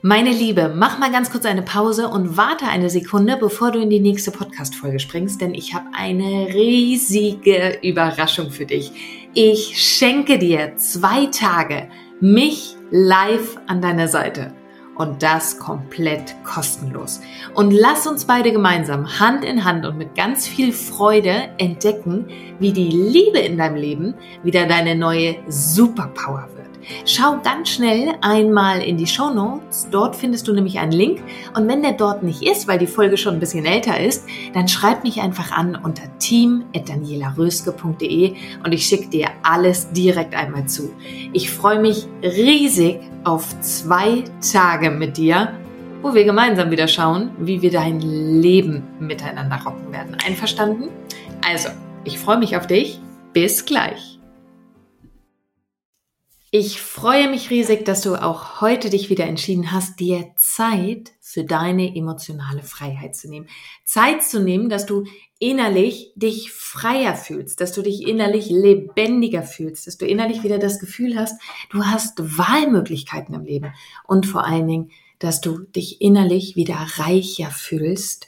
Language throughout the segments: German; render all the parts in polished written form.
Meine Liebe, mach mal ganz kurz eine Pause und warte eine Sekunde, bevor du in die nächste Podcast-Folge springst, denn ich habe eine riesige Überraschung für dich. Ich schenke dir 2 Tage mich live an deiner Seite und das komplett kostenlos. Und lass uns beide gemeinsam Hand in Hand und mit ganz viel Freude entdecken, wie die Liebe in deinem Leben wieder deine neue Superpower wird. Schau ganz schnell einmal in die Shownotes, dort findest du nämlich einen Link und wenn der dort nicht ist, weil die Folge schon ein bisschen älter ist, dann schreib mich einfach an unter team@danielaröske.de und ich schicke dir alles direkt einmal zu. Ich freue mich riesig auf 2 Tage mit dir, wo wir gemeinsam wieder schauen, wie wir dein Leben miteinander rocken werden. Einverstanden? Also, ich freue mich auf dich. Bis gleich. Ich freue mich riesig, dass du auch heute dich wieder entschieden hast, dir Zeit für deine emotionale Freiheit zu nehmen. Zeit zu nehmen, dass du innerlich dich freier fühlst, dass du dich innerlich lebendiger fühlst, dass du innerlich wieder das Gefühl hast, du hast Wahlmöglichkeiten im Leben und vor allen Dingen, dass du dich innerlich wieder reicher fühlst,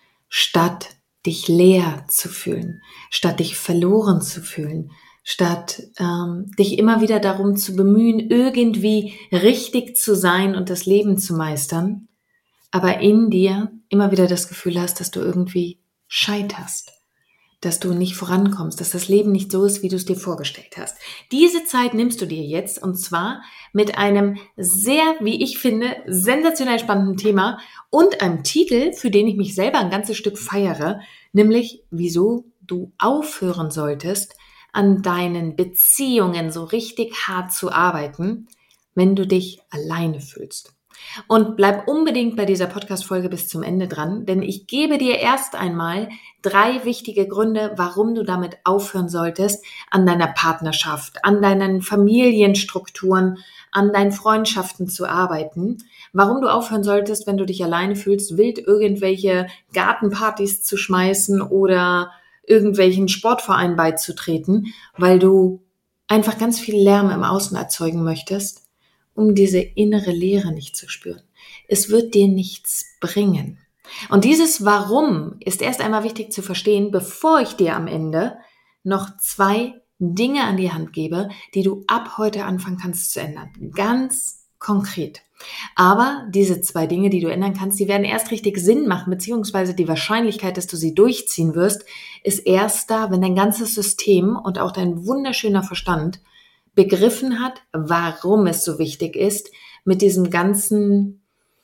statt dich leer zu fühlen, statt dich verloren zu fühlen, statt dich immer wieder darum zu bemühen, irgendwie richtig zu sein und das Leben zu meistern, aber in dir immer wieder das Gefühl hast, dass du irgendwie scheiterst, dass du nicht vorankommst, dass das Leben nicht so ist, wie du es dir vorgestellt hast. Diese Zeit nimmst du dir jetzt und zwar mit einem sehr, wie ich finde, sensationell spannenden Thema und einem Titel, für den ich mich selber ein ganzes Stück feiere, nämlich wieso du aufhören solltest, an deinen Beziehungen so richtig hart zu arbeiten, wenn du dich alleine fühlst. Und bleib unbedingt bei dieser Podcast-Folge bis zum Ende dran, denn ich gebe dir erst einmal 3 wichtige Gründe, warum du damit aufhören solltest, an deiner Partnerschaft, an deinen Familienstrukturen, an deinen Freundschaften zu arbeiten, warum du aufhören solltest, wenn du dich alleine fühlst, wild irgendwelche Gartenpartys zu schmeißen oder irgendwelchen Sportvereinen beizutreten, weil du einfach ganz viel Lärm im Außen erzeugen möchtest, um diese innere Leere nicht zu spüren. Es wird dir nichts bringen. Und dieses Warum ist erst einmal wichtig zu verstehen, bevor ich dir am Ende noch 2 Dinge an die Hand gebe, die du ab heute anfangen kannst zu ändern. Ganz konkret. Aber diese 2 Dinge, die du ändern kannst, die werden erst richtig Sinn machen, beziehungsweise die Wahrscheinlichkeit, dass du sie durchziehen wirst, ist erst da, wenn dein ganzes System und auch dein wunderschöner Verstand begriffen hat, warum es so wichtig ist, mit diesem ganzen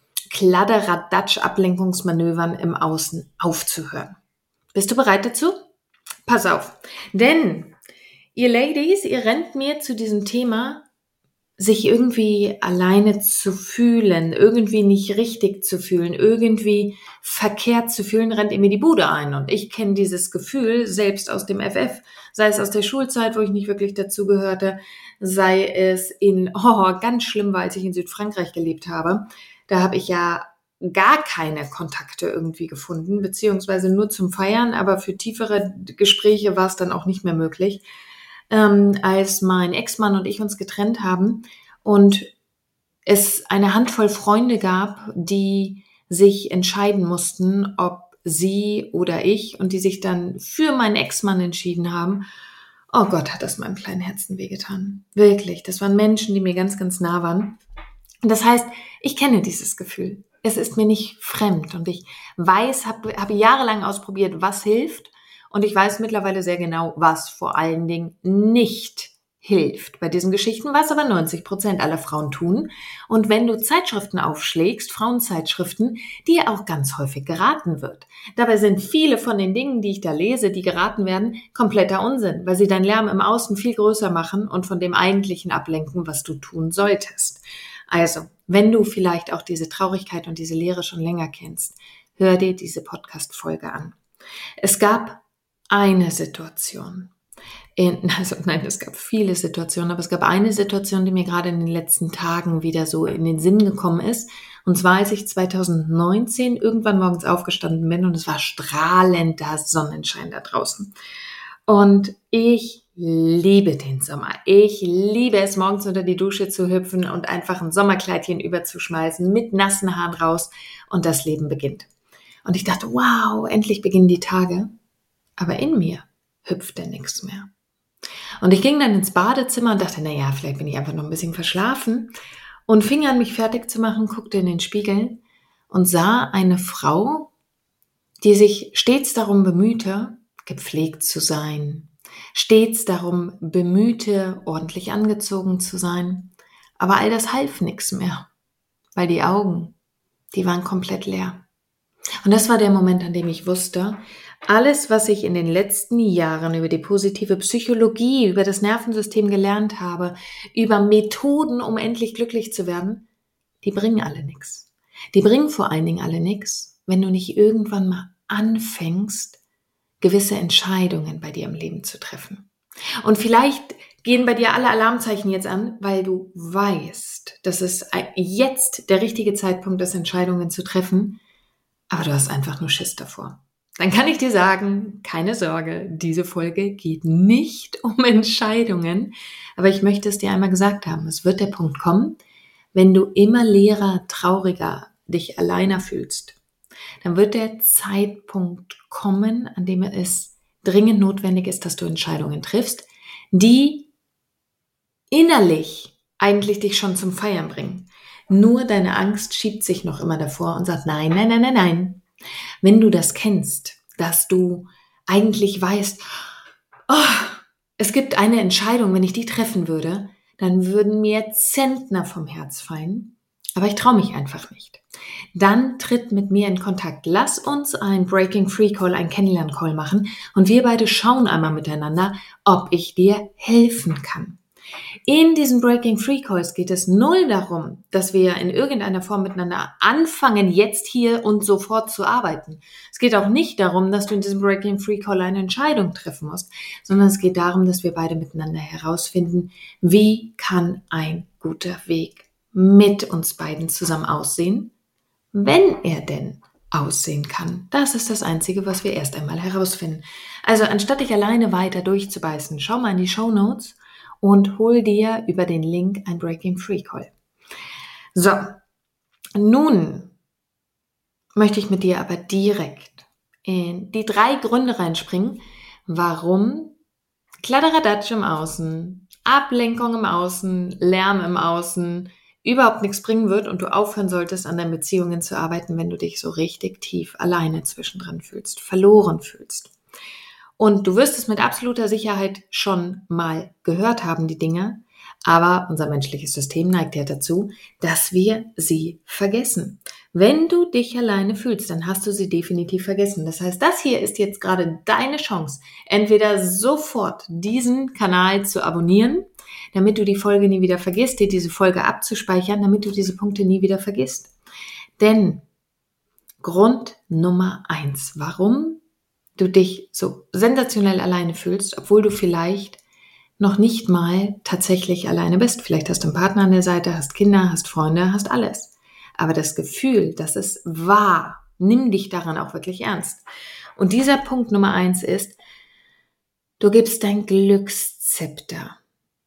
Kladderadatsch-Ablenkungsmanövern im Außen aufzuhören. Bist du bereit dazu? Pass auf, denn ihr Ladies, ihr rennt mir zu diesem Thema, sich irgendwie alleine zu fühlen, irgendwie nicht richtig zu fühlen, irgendwie verkehrt zu fühlen, rennt ihr mir die Bude ein. Und ich kenne dieses Gefühl selbst aus dem FF, sei es aus der Schulzeit, wo ich nicht wirklich dazugehörte, sei es ganz schlimm war, als ich in Südfrankreich gelebt habe. Da habe ich ja gar keine Kontakte irgendwie gefunden, beziehungsweise nur zum Feiern, aber für tiefere Gespräche war es dann auch nicht mehr möglich. Als mein Ex-Mann und ich uns getrennt haben und es eine Handvoll Freunde gab, die sich entscheiden mussten, ob sie oder ich, und die sich dann für meinen Ex-Mann entschieden haben. Oh Gott, hat das meinem kleinen Herzen wehgetan. Wirklich, das waren Menschen, die mir ganz, ganz nah waren. Und das heißt, ich kenne dieses Gefühl. Es ist mir nicht fremd und ich weiß, habe jahrelang ausprobiert, was hilft. Und ich weiß mittlerweile sehr genau, was vor allen Dingen nicht hilft bei diesen Geschichten, was aber 90% aller Frauen tun. Und wenn du Zeitschriften aufschlägst, Frauenzeitschriften, dir auch ganz häufig geraten wird. Dabei sind viele von den Dingen, die ich da lese, die geraten werden, kompletter Unsinn, weil sie deinen Lärm im Außen viel größer machen und von dem Eigentlichen ablenken, was du tun solltest. Also, wenn du vielleicht auch diese Traurigkeit und diese Leere schon länger kennst, hör dir diese Podcast-Folge an. Es gab eine Situation. Es gab viele Situationen, aber es gab eine Situation, die mir gerade in den letzten Tagen wieder so in den Sinn gekommen ist. Und zwar, als ich 2019 irgendwann morgens aufgestanden bin und es war strahlender Sonnenschein da draußen. Und ich liebe den Sommer. Ich liebe es, morgens unter die Dusche zu hüpfen und einfach ein Sommerkleidchen überzuschmeißen, mit nassen Haaren raus und das Leben beginnt. Und ich dachte, wow, endlich beginnen die Tage. Aber in mir hüpfte nichts mehr. Und ich ging dann ins Badezimmer und dachte, naja, vielleicht bin ich einfach noch ein bisschen verschlafen und fing an, mich fertig zu machen, guckte in den Spiegel und sah eine Frau, die sich stets darum bemühte, gepflegt zu sein, stets darum bemühte, ordentlich angezogen zu sein. Aber all das half nichts mehr, weil die Augen, die waren komplett leer. Und das war der Moment, an dem ich wusste, alles, was ich in den letzten Jahren über die positive Psychologie, über das Nervensystem gelernt habe, über Methoden, um endlich glücklich zu werden, die bringen alle nichts. Die bringen vor allen Dingen alle nichts, wenn du nicht irgendwann mal anfängst, gewisse Entscheidungen bei dir im Leben zu treffen. Und vielleicht gehen bei dir alle Alarmzeichen jetzt an, weil du weißt, dass es jetzt der richtige Zeitpunkt ist, Entscheidungen zu treffen, aber du hast einfach nur Schiss davor. Dann kann ich dir sagen, keine Sorge, diese Folge geht nicht um Entscheidungen, aber ich möchte es dir einmal gesagt haben. Es wird der Punkt kommen, wenn du immer leerer, trauriger, dich alleiner fühlst, dann wird der Zeitpunkt kommen, an dem es dringend notwendig ist, dass du Entscheidungen triffst, die innerlich eigentlich dich schon zum Feiern bringen. Nur deine Angst schiebt sich noch immer davor und sagt, nein, nein, nein, nein, nein. Wenn du das kennst, dass du eigentlich weißt, oh, es gibt eine Entscheidung, wenn ich die treffen würde, dann würden mir Zentner vom Herz fallen, aber ich traue mich einfach nicht. Dann tritt mit mir in Kontakt. Lass uns ein Breaking Free Call, ein Kennenlern Call machen und wir beide schauen einmal miteinander, ob ich dir helfen kann. In diesen Breaking Free Calls geht es null darum, dass wir in irgendeiner Form miteinander anfangen, jetzt hier und sofort zu arbeiten. Es geht auch nicht darum, dass du in diesem Breaking Free Call eine Entscheidung treffen musst, sondern es geht darum, dass wir beide miteinander herausfinden, wie kann ein guter Weg mit uns beiden zusammen aussehen, wenn er denn aussehen kann. Das ist das Einzige, was wir erst einmal herausfinden. Also anstatt dich alleine weiter durchzubeißen, schau mal in die Shownotes und hol dir über den Link ein Breaking Free Call. So, nun möchte ich mit dir aber direkt in die 3 Gründe reinspringen, warum Kladderadatsch im Außen, Ablenkung im Außen, Lärm im Außen überhaupt nichts bringen wird und du aufhören solltest, an deinen Beziehungen zu arbeiten, wenn du dich so richtig tief alleine zwischendrin fühlst, verloren fühlst. Und du wirst es mit absoluter Sicherheit schon mal gehört haben, die Dinge. Aber unser menschliches System neigt ja dazu, dass wir sie vergessen. Wenn du dich alleine fühlst, dann hast du sie definitiv vergessen. Das heißt, das hier ist jetzt gerade deine Chance, entweder sofort diesen Kanal zu abonnieren, damit du die Folge nie wieder vergisst, dir diese Folge abzuspeichern, damit du diese Punkte nie wieder vergisst. Denn Grund Nummer 1, warum du dich so sensationell alleine fühlst, obwohl du vielleicht noch nicht mal tatsächlich alleine bist. Vielleicht hast du einen Partner an der Seite, hast Kinder, hast Freunde, hast alles. Aber das Gefühl, dass es wahr, nimm dich daran auch wirklich ernst. Und dieser Punkt Nummer 1 ist, du gibst dein Glückszepter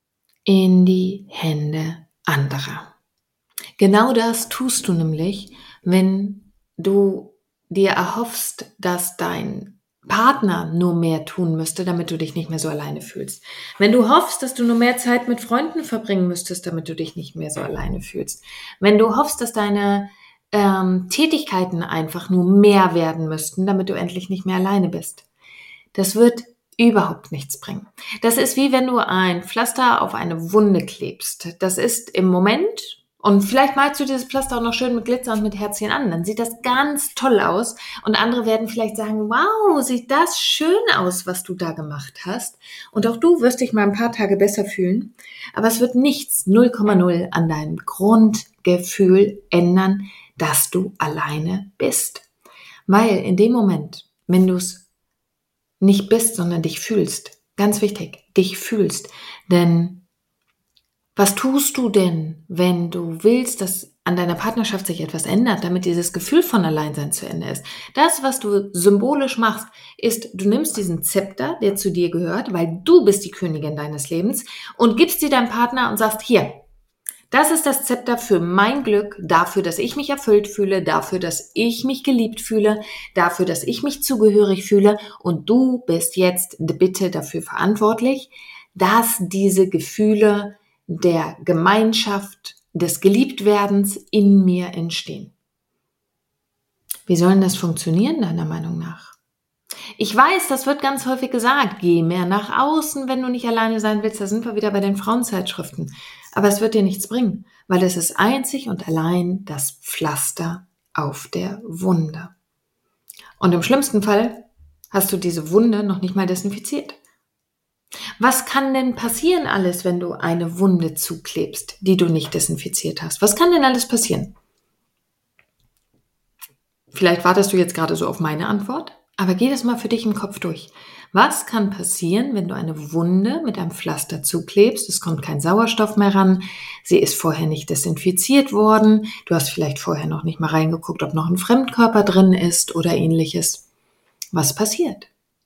in die Hände anderer. Genau das tust du nämlich, wenn du dir erhoffst, dass dein Partner nur mehr tun müsste, damit du dich nicht mehr so alleine fühlst. Wenn du hoffst, dass du nur mehr Zeit mit Freunden verbringen müsstest, damit du dich nicht mehr so alleine fühlst. Wenn du hoffst, dass deine Tätigkeiten einfach nur mehr werden müssten, damit du endlich nicht mehr alleine bist. Das wird überhaupt nichts bringen. Das ist wie wenn du ein Pflaster auf eine Wunde klebst. Das ist im Moment, und vielleicht malst du dieses Pflaster auch noch schön mit Glitzer und mit Herzchen an, dann sieht das ganz toll aus und andere werden vielleicht sagen, wow, sieht das schön aus, was du da gemacht hast. Und auch du wirst dich mal ein paar Tage besser fühlen, aber es wird nichts 0,0 an deinem Grundgefühl ändern, dass du alleine bist. Weil in dem Moment, wenn du es nicht bist, sondern dich fühlst. Ganz wichtig, dich fühlst. Denn was tust du denn, wenn du willst, dass an deiner Partnerschaft sich etwas ändert, damit dieses Gefühl von Alleinsein zu Ende ist. Das, was du symbolisch machst, ist, du nimmst diesen Zepter, der zu dir gehört, weil du bist die Königin deines Lebens, und gibst sie deinem Partner und sagst, hier, das ist das Zepter für mein Glück, dafür, dass ich mich erfüllt fühle, dafür, dass ich mich geliebt fühle, dafür, dass ich mich zugehörig fühle, und du bist jetzt bitte dafür verantwortlich, dass diese Gefühle der Gemeinschaft, des Geliebtwerdens in mir entstehen. Wie soll denn das funktionieren, deiner Meinung nach? Ich weiß, das wird ganz häufig gesagt, geh mehr nach außen, wenn du nicht alleine sein willst. Da sind wir wieder bei den Frauenzeitschriften. Aber es wird dir nichts bringen, weil es ist einzig und allein das Pflaster auf der Wunde. Und im schlimmsten Fall hast du diese Wunde noch nicht mal desinfiziert. Was kann denn passieren alles, wenn du eine Wunde zuklebst, die du nicht desinfiziert hast? Was kann denn alles passieren? Vielleicht wartest du jetzt gerade so auf meine Antwort, aber geh das mal für dich im Kopf durch. Was kann passieren, wenn du eine Wunde mit einem Pflaster zuklebst? Es kommt kein Sauerstoff mehr ran, sie ist vorher nicht desinfiziert worden, du hast vielleicht vorher noch nicht mal reingeguckt, ob noch ein Fremdkörper drin ist oder ähnliches. Was passiert?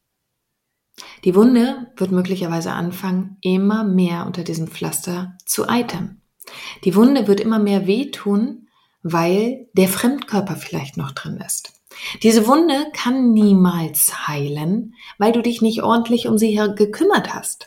Die Wunde wird möglicherweise anfangen, immer mehr unter diesem Pflaster zu eitern. Die Wunde wird immer mehr wehtun, weil der Fremdkörper vielleicht noch drin ist. Diese Wunde kann niemals heilen, weil du dich nicht ordentlich um sie gekümmert hast.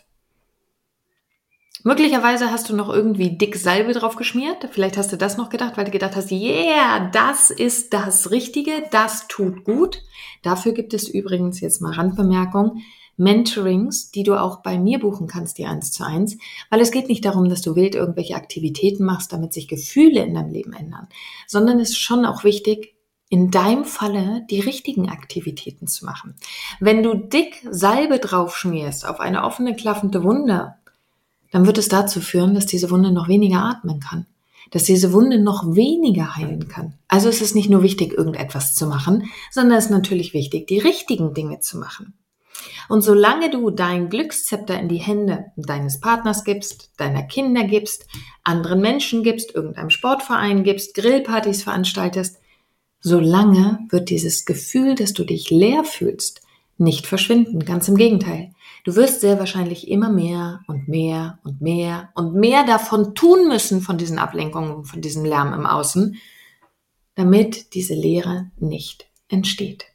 Möglicherweise hast du noch irgendwie dick Salbe drauf geschmiert. Vielleicht hast du das noch gedacht, weil du gedacht hast, yeah, das ist das Richtige, das tut gut. Dafür gibt es übrigens jetzt mal Randbemerkung, Mentorings, die du auch bei mir buchen kannst, die 1:1, weil es geht nicht darum, dass du wild irgendwelche Aktivitäten machst, damit sich Gefühle in deinem Leben ändern, sondern es ist schon auch wichtig, in deinem Falle die richtigen Aktivitäten zu machen. Wenn du dick Salbe drauf schmierst auf eine offene, klaffende Wunde, dann wird es dazu führen, dass diese Wunde noch weniger atmen kann, dass diese Wunde noch weniger heilen kann. Also es ist nicht nur wichtig, irgendetwas zu machen, sondern es ist natürlich wichtig, die richtigen Dinge zu machen. Und solange du dein Glückszepter in die Hände deines Partners gibst, deiner Kinder gibst, anderen Menschen gibst, irgendeinem Sportverein gibst, Grillpartys veranstaltest, solange wird dieses Gefühl, dass du dich leer fühlst, nicht verschwinden. Ganz im Gegenteil. Du wirst sehr wahrscheinlich immer mehr und mehr und mehr und mehr davon tun müssen, von diesen Ablenkungen, von diesem Lärm im Außen, damit diese Leere nicht entsteht.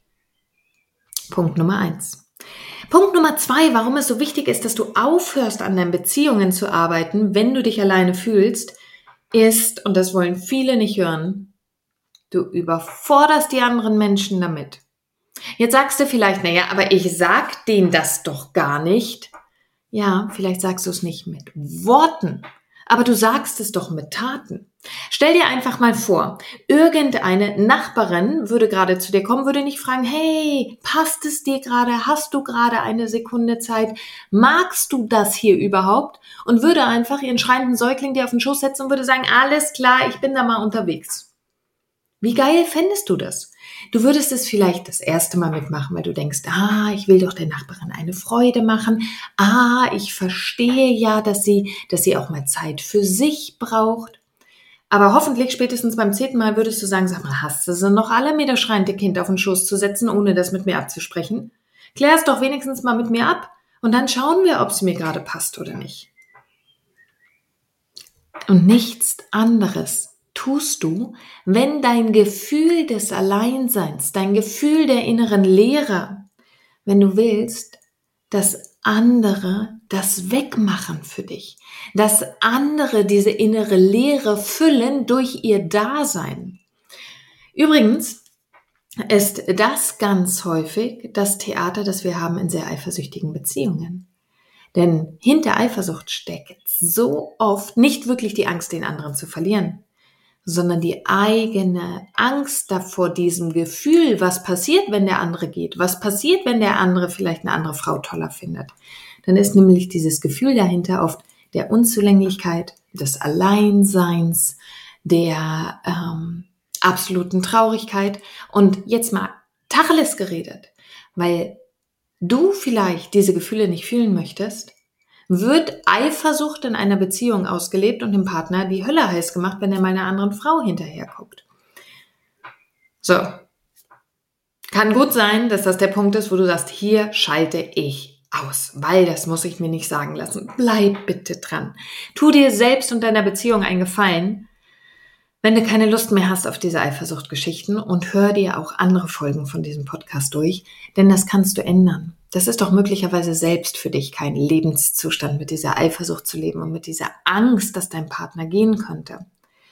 Punkt Nummer 1. Punkt Nummer 2, warum es so wichtig ist, dass du aufhörst, an deinen Beziehungen zu arbeiten, wenn du dich alleine fühlst, ist, und das wollen viele nicht hören, du überforderst die anderen Menschen damit. Jetzt sagst du vielleicht, naja, aber ich sag denen das doch gar nicht. Ja, vielleicht sagst du es nicht mit Worten, aber du sagst es doch mit Taten. Stell dir einfach mal vor, irgendeine Nachbarin würde gerade zu dir kommen, würde nicht fragen, hey, passt es dir gerade? Hast du gerade eine Sekunde Zeit? Magst du das hier überhaupt? Und würde einfach ihren schreienden Säugling dir auf den Schoß setzen und würde sagen, alles klar, ich bin da mal unterwegs. Wie geil fändest du das? Du würdest es vielleicht das erste Mal mitmachen, weil du denkst, ich will doch der Nachbarin eine Freude machen. Ich verstehe ja, dass sie auch mal Zeit für sich braucht. Aber hoffentlich spätestens beim 10. Mal würdest du sagen, sag mal, hast du sie noch alle, mir das schreiende Kind auf den Schoß zu setzen, ohne das mit mir abzusprechen? Klär es doch wenigstens mal mit mir ab und dann schauen wir, ob es mir gerade passt oder nicht. Und nichts anderes tust du, wenn dein Gefühl des Alleinseins, dein Gefühl der inneren Leere, wenn du willst, dass andere das wegmachen für dich, dass andere diese innere Leere füllen durch ihr Dasein. Übrigens ist das ganz häufig das Theater, das wir haben in sehr eifersüchtigen Beziehungen. Denn hinter Eifersucht steckt so oft nicht wirklich die Angst, den anderen zu verlieren, sondern die eigene Angst davor, diesem Gefühl, was passiert, wenn der andere geht, was passiert, wenn der andere vielleicht eine andere Frau toller findet. Dann ist nämlich dieses Gefühl dahinter oft der Unzulänglichkeit, des Alleinseins, der absoluten Traurigkeit. Und jetzt mal Tacheles geredet, weil du vielleicht diese Gefühle nicht fühlen möchtest, wird Eifersucht in einer Beziehung ausgelebt und dem Partner die Hölle heiß gemacht, wenn er mal einer anderen Frau hinterher guckt. So. Kann gut sein, dass das der Punkt ist, wo du sagst, hier schalte ich aus, weil das muss ich mir nicht sagen lassen. Bleib bitte dran. Tu dir selbst und deiner Beziehung einen Gefallen, wenn du keine Lust mehr hast auf diese Eifersuchtgeschichten, und hör dir auch andere Folgen von diesem Podcast durch, denn das kannst du ändern. Das ist doch möglicherweise selbst für dich kein Lebenszustand, mit dieser Eifersucht zu leben und mit dieser Angst, dass dein Partner gehen könnte.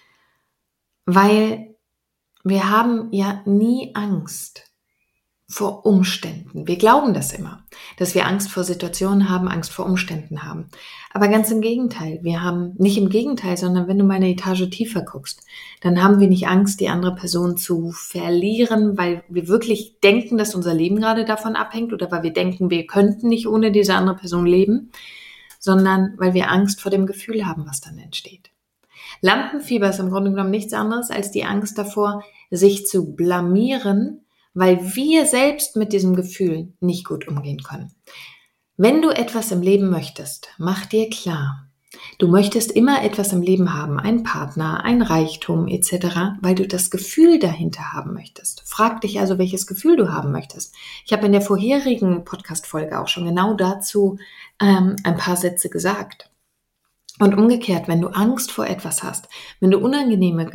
Weil wir haben ja nie Angst vor Umständen. Wir glauben das immer, dass wir Angst vor Situationen haben, Angst vor Umständen haben. Aber ganz im Gegenteil. Wir haben nicht im Gegenteil, sondern wenn du mal eine Etage tiefer guckst, dann haben wir nicht Angst, die andere Person zu verlieren, weil wir wirklich denken, dass unser Leben gerade davon abhängt oder weil wir denken, wir könnten nicht ohne diese andere Person leben, sondern weil wir Angst vor dem Gefühl haben, was dann entsteht. Lampenfieber ist im Grunde genommen nichts anderes als die Angst davor, sich zu blamieren, weil wir selbst mit diesem Gefühl nicht gut umgehen können. Wenn du etwas im Leben möchtest, mach dir klar, du möchtest immer etwas im Leben haben, einen Partner, ein Reichtum etc., weil du das Gefühl dahinter haben möchtest. Frag dich also, welches Gefühl du haben möchtest. Ich habe in der vorherigen Podcast-Folge auch schon genau dazu ein paar Sätze gesagt. Und umgekehrt, wenn du Angst vor etwas hast, wenn du unangenehme,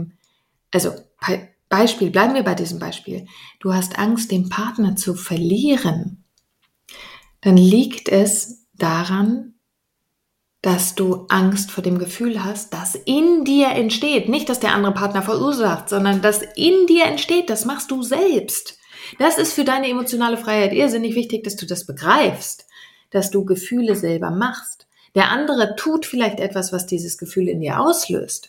Beispiel, bleiben wir bei diesem Beispiel. Du hast Angst, den Partner zu verlieren. Dann liegt es daran, dass du Angst vor dem Gefühl hast, das in dir entsteht. Nicht, dass der andere Partner verursacht, sondern das in dir entsteht. Das machst du selbst. Das ist für deine emotionale Freiheit irrsinnig wichtig, dass du das begreifst, dass du Gefühle selber machst. Der andere tut vielleicht etwas, was dieses Gefühl in dir auslöst.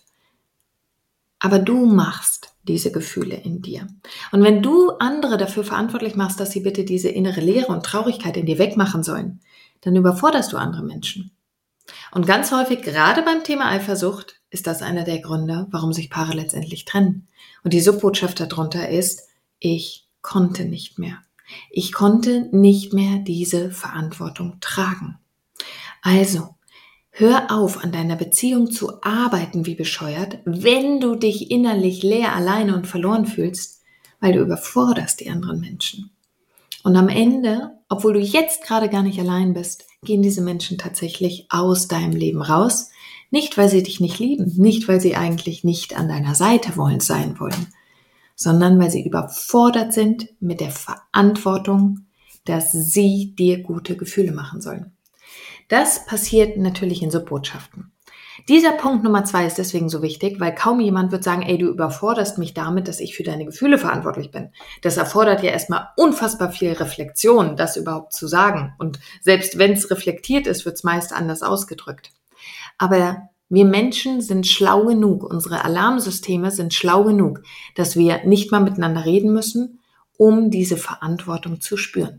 Aber du machst diese Gefühle in dir. Und wenn du andere dafür verantwortlich machst, dass sie bitte diese innere Leere und Traurigkeit in dir wegmachen sollen, dann überforderst du andere Menschen. Und ganz häufig, gerade beim Thema Eifersucht, ist das einer der Gründe, warum sich Paare letztendlich trennen. Und die Subbotschaft darunter ist, ich konnte nicht mehr. Ich konnte nicht mehr diese Verantwortung tragen. Also, hör auf, an deiner Beziehung zu arbeiten wie bescheuert, wenn du dich innerlich leer, alleine und verloren fühlst, weil du überforderst die anderen Menschen. Und am Ende, obwohl du jetzt gerade gar nicht allein bist, gehen diese Menschen tatsächlich aus deinem Leben raus. Nicht, weil sie dich nicht lieben, nicht, weil sie eigentlich nicht an deiner Seite sein wollen, sondern weil sie überfordert sind mit der Verantwortung, dass sie dir gute Gefühle machen sollen. Das passiert natürlich in Subbotschaften. Dieser Punkt Nummer 2 ist deswegen so wichtig, weil kaum jemand wird sagen, ey, du überforderst mich damit, dass ich für deine Gefühle verantwortlich bin. Das erfordert ja erstmal unfassbar viel Reflexion, das überhaupt zu sagen. Und selbst wenn es reflektiert ist, wird es meist anders ausgedrückt. Aber wir Menschen sind schlau genug, unsere Alarmsysteme sind schlau genug, dass wir nicht mal miteinander reden müssen, um diese Verantwortung zu spüren.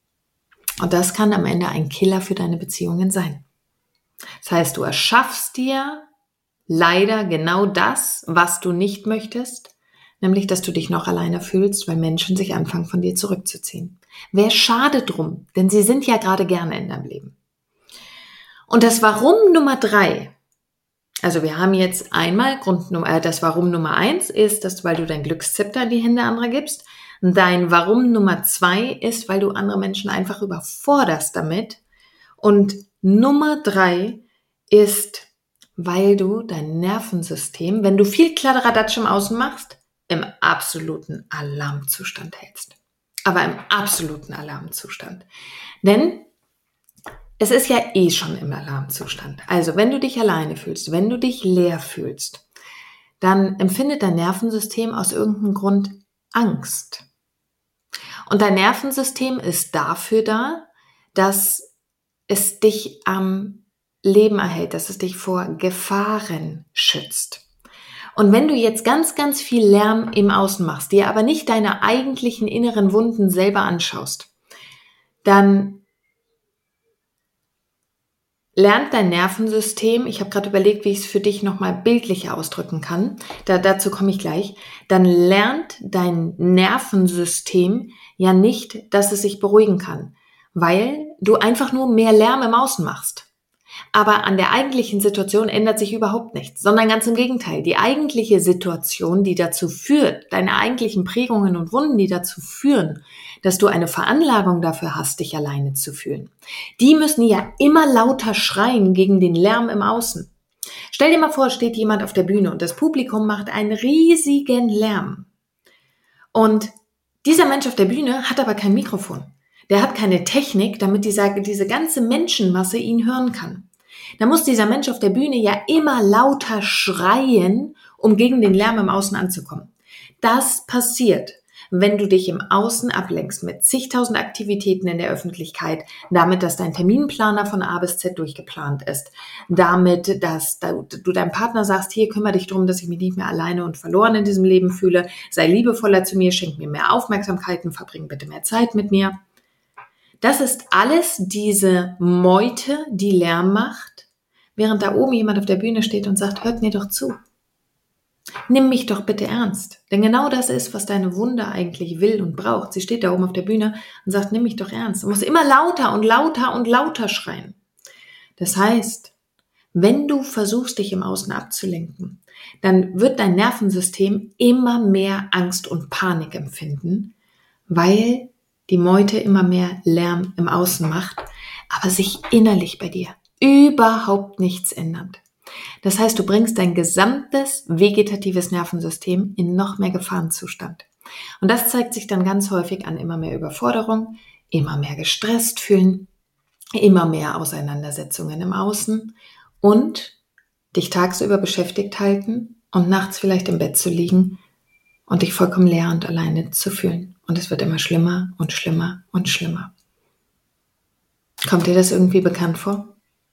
Und das kann am Ende ein Killer für deine Beziehungen sein. Das heißt, du erschaffst dir leider genau das, was du nicht möchtest, nämlich, dass du dich noch alleiner fühlst, weil Menschen sich anfangen, von dir zurückzuziehen. Wäre schade drum, denn sie sind ja gerade gerne in deinem Leben. Und das Warum Nummer 3, also wir haben jetzt einmal das Warum Nummer 1 ist, dass weil du dein Glückszepter in die Hände anderer gibst. Dein Warum Nummer 2 ist, weil du andere Menschen einfach überforderst damit. Und Nummer 3 ist, weil du dein Nervensystem, wenn du viel Kladderadatsch im Außen machst, im absoluten Alarmzustand hältst. Aber im absoluten Alarmzustand. Denn es ist ja eh schon im Alarmzustand. Also wenn du dich alleine fühlst, wenn du dich leer fühlst, dann empfindet dein Nervensystem aus irgendeinem Grund Angst. Und dein Nervensystem ist dafür da, dass es dich am Leben erhält, dass es dich vor Gefahren schützt. Und wenn du jetzt ganz, ganz viel Lärm im Außen machst, dir aber nicht deine eigentlichen inneren Wunden selber anschaust, dann lernt dein Nervensystem, ich habe gerade überlegt, wie ich es für dich nochmal bildlicher ausdrücken kann, dazu komme ich gleich, dann lernt dein Nervensystem ja nicht, dass es sich beruhigen kann, weil du einfach nur mehr Lärm im Außen machst. Aber an der eigentlichen Situation ändert sich überhaupt nichts, sondern ganz im Gegenteil. Die eigentliche Situation, die dazu führt, deine eigentlichen Prägungen und Wunden, die dazu führen, dass du eine Veranlagung dafür hast, dich alleine zu fühlen, die müssen ja immer lauter schreien gegen den Lärm im Außen. Stell dir mal vor, steht jemand auf der Bühne und das Publikum macht einen riesigen Lärm. Und dieser Mensch auf der Bühne hat aber kein Mikrofon. Der hat keine Technik, damit diese ganze Menschenmasse ihn hören kann. Da muss dieser Mensch auf der Bühne ja immer lauter schreien, um gegen den Lärm im Außen anzukommen. Das passiert, wenn du dich im Außen ablenkst mit zigtausend Aktivitäten in der Öffentlichkeit, damit, dass dein Terminplaner von A bis Z durchgeplant ist, damit, dass du deinem Partner sagst, hier, kümmere dich darum, dass ich mich nicht mehr alleine und verloren in diesem Leben fühle, sei liebevoller zu mir, schenk mir mehr Aufmerksamkeiten, verbring bitte mehr Zeit mit mir. Das ist alles diese Meute, die Lärm macht, während da oben jemand auf der Bühne steht und sagt, hört mir doch zu. Nimm mich doch bitte ernst. Denn genau das ist, was deine Wunde eigentlich will und braucht. Sie steht da oben auf der Bühne und sagt, nimm mich doch ernst. Du musst immer lauter und lauter und lauter schreien. Das heißt, wenn du versuchst, dich im Außen abzulenken, dann wird dein Nervensystem immer mehr Angst und Panik empfinden, weil die Meute immer mehr Lärm im Außen macht, aber sich innerlich bei dir überhaupt nichts ändert. Das heißt, du bringst dein gesamtes vegetatives Nervensystem in noch mehr Gefahrenzustand. Und das zeigt sich dann ganz häufig an immer mehr Überforderung, immer mehr gestresst fühlen, immer mehr Auseinandersetzungen im Außen und dich tagsüber beschäftigt halten und nachts vielleicht im Bett zu liegen und dich vollkommen leer und alleine zu fühlen. Und es wird immer schlimmer und schlimmer und schlimmer. Kommt dir das irgendwie bekannt vor?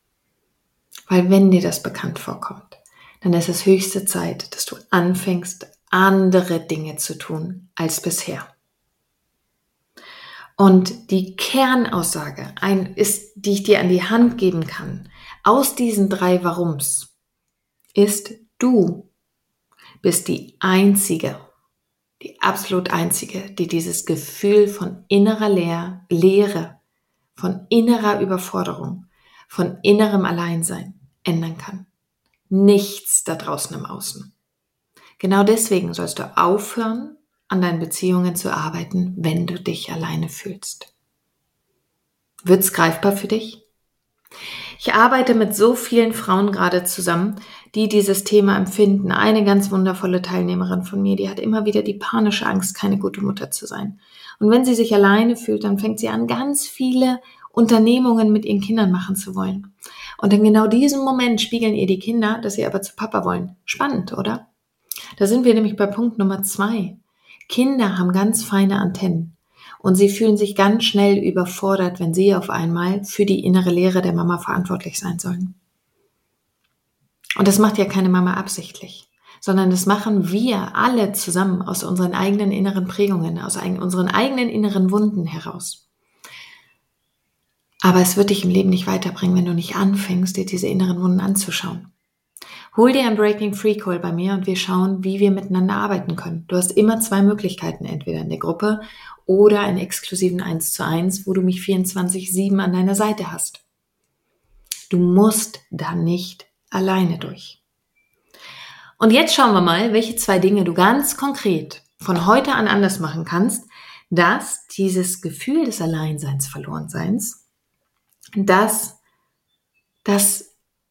Weil wenn dir das bekannt vorkommt, dann ist es höchste Zeit, dass du anfängst, andere Dinge zu tun als bisher. Und die Kernaussage ist, die ich dir an die Hand geben kann, aus diesen 3 Warums, ist, du bist die absolut einzige, die dieses Gefühl von innerer Leere, von innerer Überforderung, von innerem Alleinsein ändern kann. Nichts da draußen im Außen. Genau deswegen sollst du aufhören, an deinen Beziehungen zu arbeiten, wenn du dich alleine fühlst. Wird's greifbar für dich? Ich arbeite mit so vielen Frauen gerade zusammen, die dieses Thema empfinden. Eine ganz wundervolle Teilnehmerin von mir, die hat immer wieder die panische Angst, keine gute Mutter zu sein. Und wenn sie sich alleine fühlt, dann fängt sie an, ganz viele Unternehmungen mit ihren Kindern machen zu wollen. Und in genau diesem Moment spiegeln ihr die Kinder, dass sie aber zu Papa wollen. Spannend, oder? Da sind wir nämlich bei Punkt Nummer 2. Kinder haben ganz feine Antennen. Und sie fühlen sich ganz schnell überfordert, wenn sie auf einmal für die innere Leere der Mama verantwortlich sein sollen. Und das macht ja keine Mama absichtlich, sondern das machen wir alle zusammen aus unseren eigenen inneren Prägungen, aus unseren eigenen inneren Wunden heraus. Aber es wird dich im Leben nicht weiterbringen, wenn du nicht anfängst, dir diese inneren Wunden anzuschauen. Hol dir ein Breaking Free Call bei mir und wir schauen, wie wir miteinander arbeiten können. Du hast immer 2 Möglichkeiten, entweder in der Gruppe oder einen exklusiven 1:1, wo du mich 24/7 an deiner Seite hast. Du musst da nicht alleine durch. Und jetzt schauen wir mal, welche 2 Dinge du ganz konkret von heute an anders machen kannst, dass dieses Gefühl des Alleinseins, Verlorenseins, dass das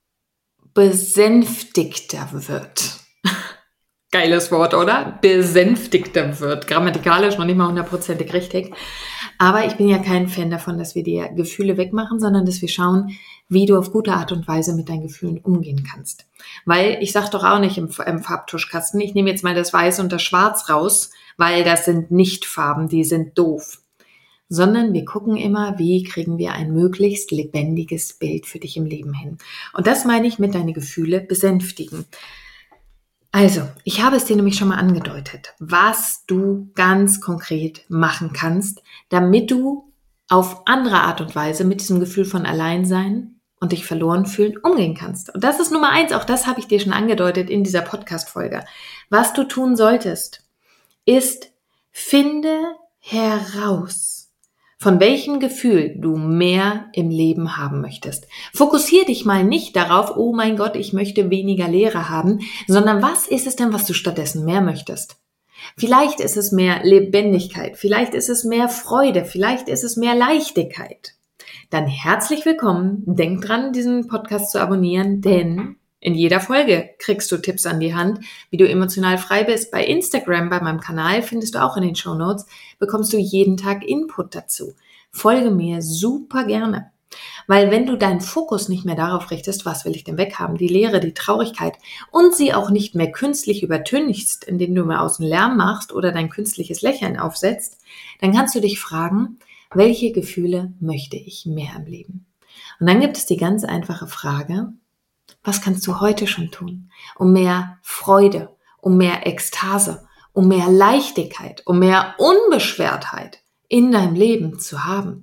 besänftigter wird. Geiles Wort, oder? Besänftigter wird. Grammatikalisch noch nicht mal 100%ig richtig. Aber ich bin ja kein Fan davon, dass wir die Gefühle wegmachen, sondern dass wir schauen, wie du auf gute Art und Weise mit deinen Gefühlen umgehen kannst. Weil ich sage doch auch nicht im Farbtuschkasten, ich nehme jetzt mal das Weiß und das Schwarz raus, weil das sind nicht Farben, die sind doof. Sondern wir gucken immer, wie kriegen wir ein möglichst lebendiges Bild für dich im Leben hin. Und das meine ich mit deine Gefühle besänftigen. Also, ich habe es dir nämlich schon mal angedeutet, was du ganz konkret machen kannst, damit du auf andere Art und Weise mit diesem Gefühl von Alleinsein und dich verloren fühlen umgehen kannst. Und das ist Nummer 1, auch das habe ich dir schon angedeutet in dieser Podcast-Folge. Was du tun solltest, ist, finde heraus, von welchem Gefühl du mehr im Leben haben möchtest. Fokussier dich mal nicht darauf, oh mein Gott, ich möchte weniger Leere haben, sondern was ist es denn, was du stattdessen mehr möchtest? Vielleicht ist es mehr Lebendigkeit, vielleicht ist es mehr Freude, vielleicht ist es mehr Leichtigkeit. Dann herzlich willkommen. Denk dran, diesen Podcast zu abonnieren, denn in jeder Folge kriegst du Tipps an die Hand, wie du emotional frei bist. Bei Instagram, bei meinem Kanal, findest du auch in den Shownotes, bekommst du jeden Tag Input dazu. Folge mir super gerne. Weil wenn du deinen Fokus nicht mehr darauf richtest, was will ich denn weghaben, die Leere, die Traurigkeit und sie auch nicht mehr künstlich übertönigst, indem du mehr außen Lärm machst oder dein künstliches Lächeln aufsetzt, dann kannst du dich fragen, welche Gefühle möchte ich mehr im Leben? Und dann gibt es die ganz einfache Frage, was kannst du heute schon tun, um mehr Freude, um mehr Ekstase, um mehr Leichtigkeit, um mehr Unbeschwertheit in deinem Leben zu haben?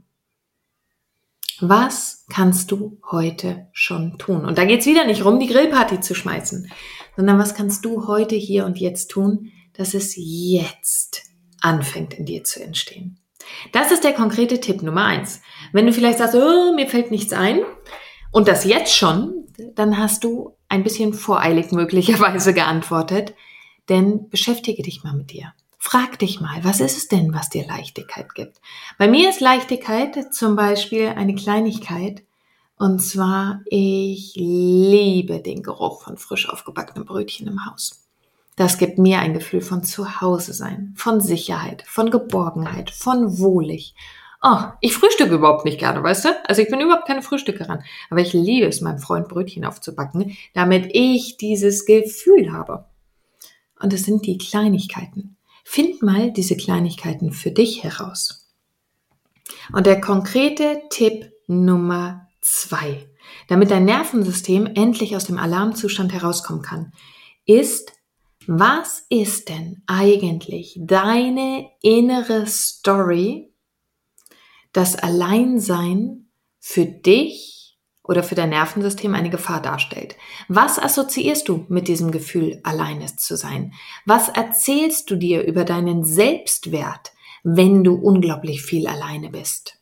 Was kannst du heute schon tun? Und da geht es wieder nicht rum, die Grillparty zu schmeißen, sondern was kannst du heute, hier und jetzt tun, dass es jetzt anfängt in dir zu entstehen? Das ist der konkrete Tipp Nummer 1. Wenn du vielleicht sagst, oh, mir fällt nichts ein und das jetzt schon, dann hast du ein bisschen voreilig möglicherweise geantwortet, denn beschäftige dich mal mit dir. Frag dich mal, was ist es denn, was dir Leichtigkeit gibt? Bei mir ist Leichtigkeit zum Beispiel eine Kleinigkeit, und zwar, ich liebe den Geruch von frisch aufgebackenen Brötchen im Haus. Das gibt mir ein Gefühl von Zuhause sein, von Sicherheit, von Geborgenheit, von wohlig. Oh, ich frühstücke überhaupt nicht gerne, weißt du? Also ich bin überhaupt keine Frühstückerin. Aber ich liebe es, meinem Freund Brötchen aufzubacken, damit ich dieses Gefühl habe. Und es sind die Kleinigkeiten. Find mal diese Kleinigkeiten für dich heraus. Und der konkrete Tipp Nummer 2, damit dein Nervensystem endlich aus dem Alarmzustand herauskommen kann, ist, was ist denn eigentlich deine innere Story, das Alleinsein für dich oder für dein Nervensystem eine Gefahr darstellt? Was assoziierst du mit diesem Gefühl, alleine zu sein? Was erzählst du dir über deinen Selbstwert, wenn du unglaublich viel alleine bist?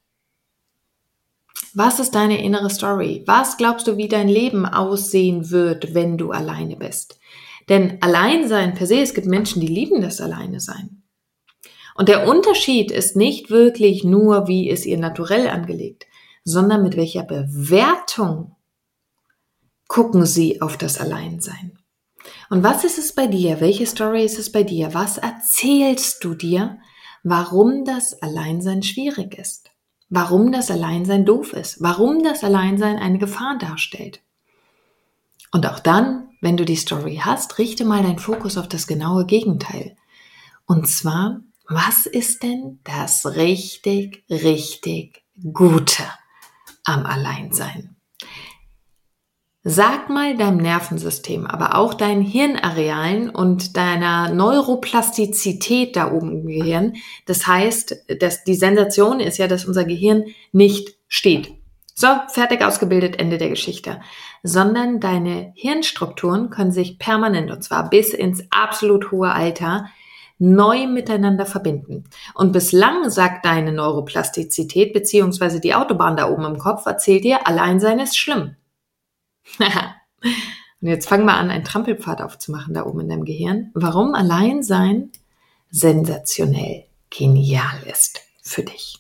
Was ist deine innere Story? Was glaubst du, wie dein Leben aussehen wird, wenn du alleine bist? Denn Alleinsein per se, es gibt Menschen, die lieben das Alleine-Sein. Und der Unterschied ist nicht wirklich nur, wie ist ihr Naturell angelegt, sondern mit welcher Bewertung gucken sie auf das Alleinsein. Und was ist es bei dir? Welche Story ist es bei dir? Was erzählst du dir, warum das Alleinsein schwierig ist? Warum das Alleinsein doof ist? Warum das Alleinsein eine Gefahr darstellt? Und auch dann, wenn du die Story hast, richte mal deinen Fokus auf das genaue Gegenteil. Und zwar, was ist denn das richtig, richtig Gute am Alleinsein? Sag mal deinem Nervensystem, aber auch deinen Hirnarealen und deiner Neuroplastizität da oben im Gehirn. Das heißt, dass die Sensation ist ja, dass unser Gehirn nicht steht. So, fertig ausgebildet, Ende der Geschichte. Sondern deine Hirnstrukturen können sich permanent, und zwar bis ins absolut hohe Alter, neu miteinander verbinden. Und bislang sagt deine Neuroplastizität beziehungsweise die Autobahn da oben im Kopf erzählt dir, Alleinsein ist schlimm. Und jetzt fang mal an, einen Trampelpfad aufzumachen da oben in deinem Gehirn. Warum Alleinsein sensationell genial ist für dich.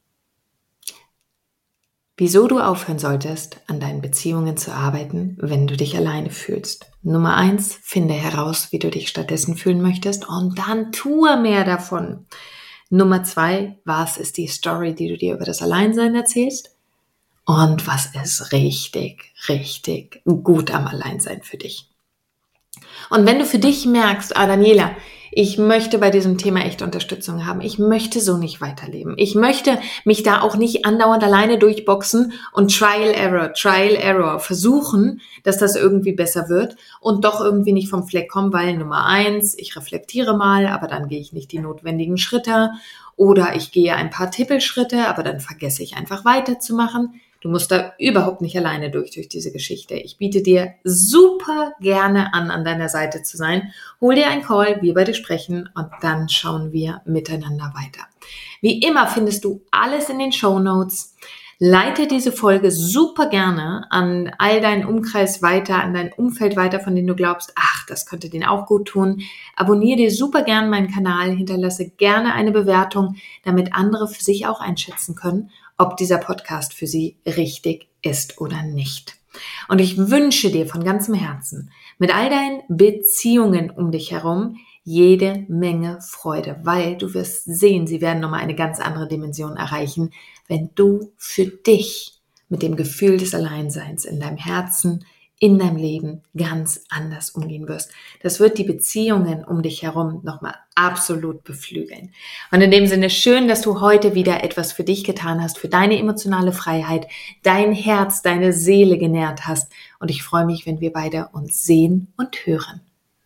Wieso du aufhören solltest, an deinen Beziehungen zu arbeiten, wenn du dich alleine fühlst. Nummer 1, finde heraus, wie du dich stattdessen fühlen möchtest und dann tue mehr davon. Nummer 2, was ist die Story, die du dir über das Alleinsein erzählst? Und was ist richtig, richtig gut am Alleinsein für dich? Und wenn du für dich merkst, Daniela, ich möchte bei diesem Thema echt Unterstützung haben. Ich möchte so nicht weiterleben. Ich möchte mich da auch nicht andauernd alleine durchboxen und Trial, Error versuchen, dass das irgendwie besser wird und doch irgendwie nicht vom Fleck kommen, weil Nummer 1, ich reflektiere mal, aber dann gehe ich nicht die notwendigen Schritte oder ich gehe ein paar Tippelschritte, aber dann vergesse ich einfach weiterzumachen. Du musst da überhaupt nicht alleine durch diese Geschichte. Ich biete dir super gerne an deiner Seite zu sein. Hol dir einen Call, wir beide sprechen und dann schauen wir miteinander weiter. Wie immer findest du alles in den Shownotes. Leite diese Folge super gerne an all deinen Umkreis weiter, an dein Umfeld weiter, von denen du glaubst, ach, das könnte denen auch gut tun. Abonniere dir super gerne meinen Kanal, hinterlasse gerne eine Bewertung, damit andere für sich auch einschätzen können, ob dieser Podcast für sie richtig ist oder nicht. Und ich wünsche dir von ganzem Herzen, mit all deinen Beziehungen um dich herum, jede Menge Freude, weil du wirst sehen, sie werden nochmal eine ganz andere Dimension erreichen, wenn du für dich mit dem Gefühl des Alleinseins in deinem Herzen, in deinem Leben ganz anders umgehen wirst. Das wird die Beziehungen um dich herum nochmal absolut beflügeln. Und in dem Sinne schön, dass du heute wieder etwas für dich getan hast, für deine emotionale Freiheit, dein Herz, deine Seele genährt hast. Und ich freue mich, wenn wir beide uns sehen und hören.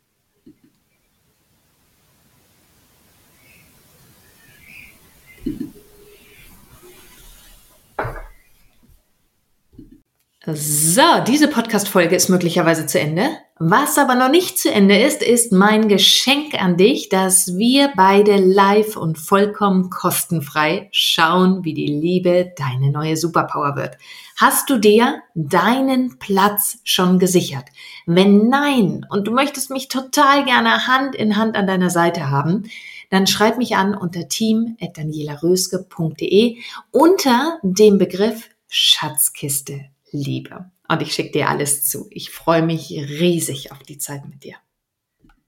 So, diese Podcast-Folge ist möglicherweise zu Ende. Was aber noch nicht zu Ende ist mein Geschenk an dich, dass wir beide live und vollkommen kostenfrei schauen, wie die Liebe deine neue Superpower wird. Hast du dir deinen Platz schon gesichert? Wenn nein und du möchtest mich total gerne Hand in Hand an deiner Seite haben, dann schreib mich an unter team@danielaröske.de unter dem Begriff Schatzkiste Liebe. Und ich schicke dir alles zu. Ich freue mich riesig auf die Zeit mit dir.